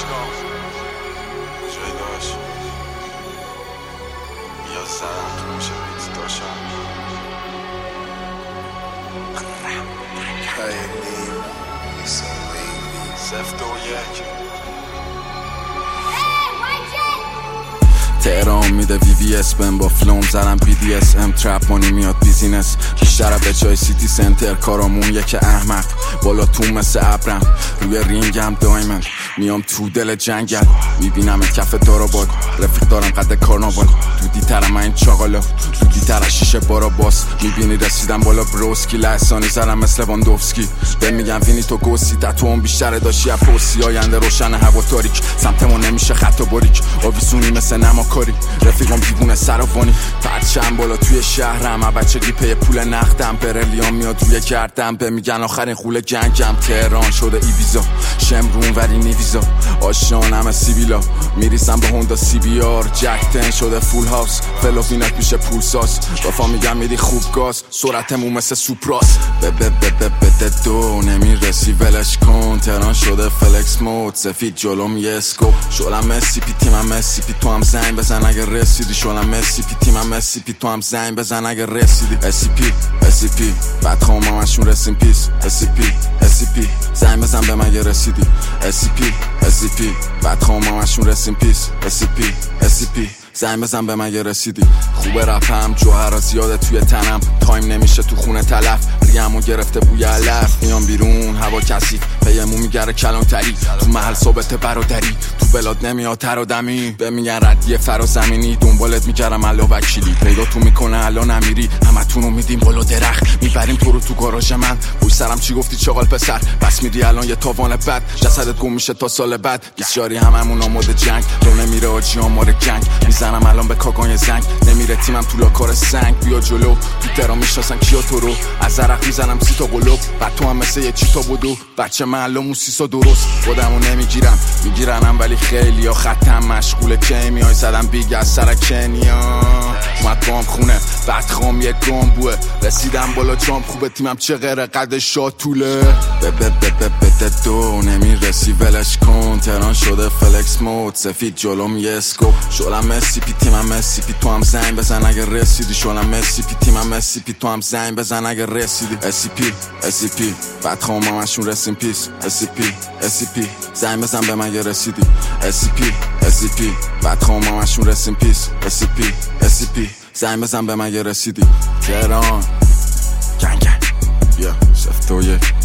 اشکام جای داشت بیا زدم تو میشه بیت داشتم سفت و یک تهران میده VVS بهم با فلوم زدم BDSM ترپ مانی میاد بیزینس بیشتره به جای سیتی سنتر کارامون یک احمق بالا تو مثل ابرم روی رینگم دایمن میام تو دل جنگل میبینم کف داراباد رفیق دارم قد کارناوال دودی ترم این چاقالا دودی تر شیشه بارا باس میبینی رسیدم بالا بروسکی لحسانی زرم مثل واندوفسکی به میگم وینی تو گوسی تتوام بیشتره داشتی از پرسی آینده روشن هوا تاریک سمتمون نمیشه خط و باریک آویزونی مثل نماکاری رفیقام دیوونه سراوانی پرچم بالا توی شهرم بچگی پی پول نقدم برلیام میاد روی گردم به میگن آخرین خوله گنگم تهران شده ایویزا شمرون ولی نیویزا آشانم سیبیلا میریسم به هوندا CBR جکتن شده فول هاوس فلوفینک میشه پولساس رفا میگم میری خوب گاز سرعتمون مثل سوپراس بده دو نمیرسی ولش کن تهران شده فلکس مود سفید جلوم یه اسکوپ شلم مسی پی تیمم مسی پی تو هم زنگ بزن اگه رسیدی شلم مسی پی تیمم مسی پی تو هم زنگ بزن اگه رسیدی SCP بعد خوام همشون رسیم پیس SCP زنگ بزن به من اگه رسیدی SCP بعد خوام همشون رسیم پیس SCP زنگ بزن به من اگه رسیدی خوبه رپم جوهرها زیاده توی تنم تایم نمیشه تو خونه تلف ریمو گرفته بوی علف میام بیرون هوا کثیف پیمون میگره کلانتری تو محل ثابت برادری تو بلاد نمیاد تر و دمی به میگن ردیه فرازمینی دنبالت میگرم الا وکیلی پیدا تو میکنه الان امیری همتونو میدیم بالا درخت میبریم تو رو تو گاراژ من پشت سرم چی گفتی چاقال پسر بس میری الان یه تاوان بد جسدت گم میشه تا سال بعد بیسیاری هممون آماده جنگ رو نمیره آجی آمار گنگ میزنم الان به کاگان زنگ نمیره تیمم تو لاکار سنگ بیا جلو تو تهران میشناسن کیا تو رو از عرق میزنم 30 تا قلوب بعد تو هم مثل یه چیتا بودو بچه من الان موسیسا درست خودمو میگیرنم ولی خیلی ها خطم مشغول کیمیای زدم بیگ از سر کنیا اومد بام خونه بعد خام یک گامبوه رسیدم بالا جام خوبه تیمم چه غیره قد شاتوله بده دو نمیرسی ولش کن تهران شده فلکس مود سفید جلوم یه اسکوپ شلم مسی پی تیمم مسی پی تو هم زنگ بزن اگه رسیدی شلم مسی پی تیمم مسی پی تو هم زنگ بزن اگه رسیدی SCP بعد خوام همشون رسیم پیس SCP زنگ بزن به من اگه رسیدی SCP بعد خوام همشون رسیم پیس SCP زنگ بزن به من اگه رسیدی تهران گنگ بیا سفت و یک